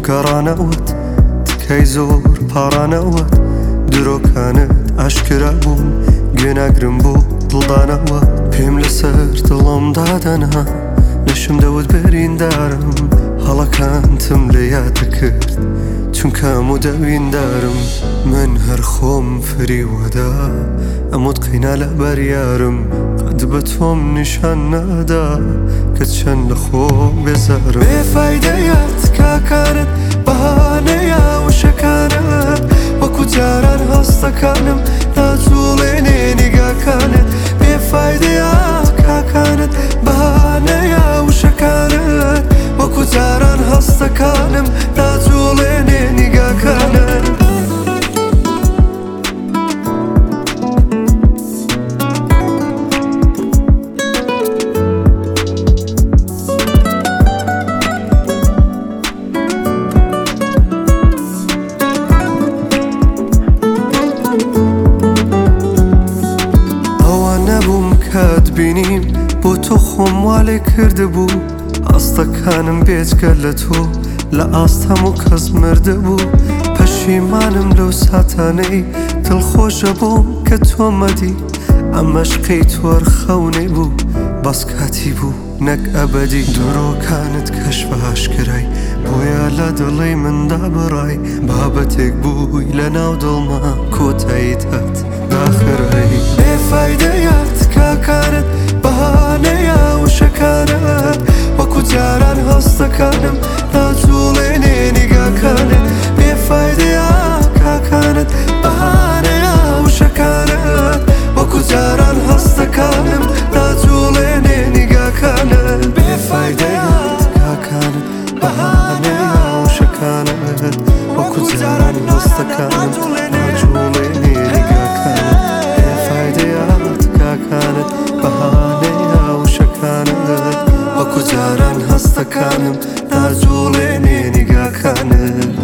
گەڕانەوەت تکەی زۆر پاڕانەوەت درۆکانت ئاشکرا بوون گوێناگرم بۆ دڵدانەوە پێم لەسەر دڵۆم دادەنا نەشم دەوت بەریندارم هەڵەکانتم لە یادە کرد چونکە هەموو دەویندارم من هەر خۆم فریوەدا ئەموت قەینا لە بەریارم قەت بە تۆم نیشان نادا کە چەند لە خۆ بێزارم بێفایدەیەت کاکانت بەهانەیە وشەکانت وەکو جاران هەستەکانم ناجوڵێنێ نیگاکانت بێفایدەیەت کاکانت بەهانەیە وشەکانت وەکو جاران هەستەکانم ناجوڵێنێ نیگاکانت کات بینیم بۆ تۆ خۆم والێ کردبوو ئاستەکانم بێجگە لە تۆ لە ئاست هەموو کەس مردبوو پەشیمانم لەو ساتانەی دڵخۆشە بۆم کە تۆ مەدی ئەمەشقەی تۆر خەونێ بوو بەس کاتی بوو نەک ئەبەدی درۆکانت کەشفە ئاشکرای بۆیە لە دڵی مندا بڕای بابەتێک بووی لە ناو دڵما کۆتاییت هات داخرایی بێفایدەیەت کاکانت بەهانەیە وشەکانت وەکو جاران هەستەکانم ناجوڵێنێ نیگاکانت بێفایدەیە کاکانت بەهانەیە وشەکانت وەکو جاران هەستەکانم ناجوڵێنێ نیگاکانت بێفایدەیەت کاکانت بەهانەیە وشەکانت وەکو جاران هەستەکانم ناجوڵێنێ نیگاکانت بێفایدەیەت کاکانت بەهانەیە وشەکانت وەکو جاران هەستەکانم ناجوڵێنێ نیگاکانت